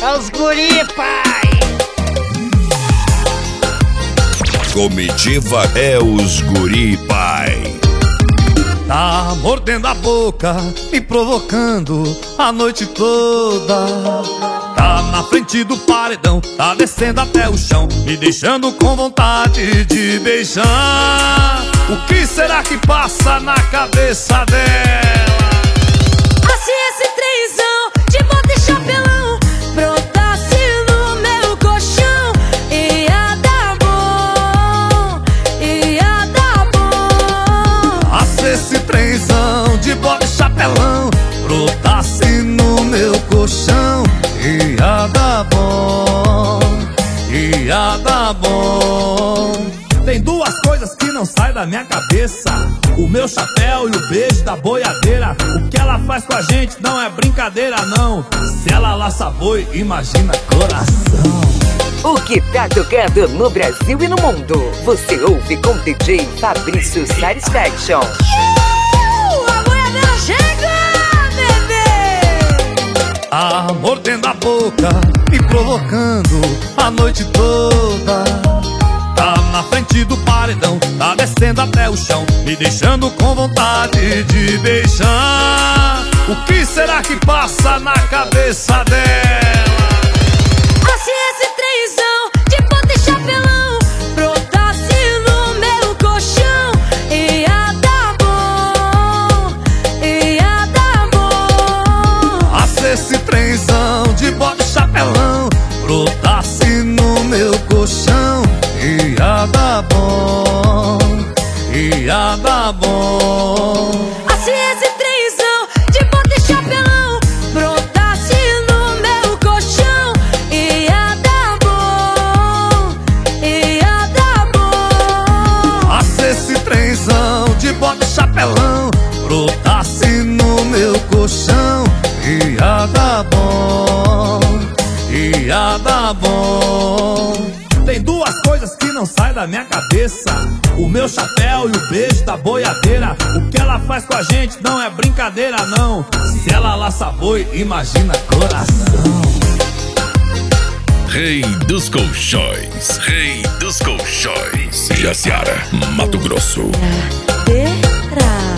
É os guri, pai. Comitiva é os guri, pai. Tá mordendo a boca, me provocando a noite toda. Tá na frente do paredão, tá descendo até o chão, me deixando com vontade de beijar. O que será que passa na cabeça dela? Se esse trenzão de bota e chapelão brotasse no meu colchão, ia dar bom, ia dar bom. Se esse trenzão de bota e chapelão brotasse no meu colchão, ia dar bom, ia dar bom. Tem duas coisas que não saem da minha cabeça: o meu chapéu e o beijo da boiadeira. O que ela faz com a gente não é brincadeira, não. Se ela laça boi, imagina coração. O que tá tocando no Brasil e no mundo, você ouve com DJ Fabrício Satisfaction. A boiadeira chega, bebê! Tá mordendo a boca, me provocando a noite toda. Tá na frente do paredão, tá descendo até o chão, me deixando com vontade de beijar. O que será que passa na cabeça dela? Se esse trenzão de bota e chapelão brotasse no meu colchão, ia dar bom, ia dar bom. Se esse trenzão de bota e chapelão brotasse no meu colchão, ia dar bom, ia dar bom. Se esse trenzão de bota e chapelão brotasse no meu colchão, ia dar bom, ia dar bom. Se esse trenzão de bota e chapelão brotasse no meu colchão, ia dar bom, ia dar bom. Tem duas coisas que não saem da minha cabeça: o meu chapéu e o beijo da boiadeira. O que ela faz com a gente não é brincadeira, não. Se ela laça boi, imagina coração. Rei dos colchões, rei dos colchões. Jaciara, Mato Grosso. Terra.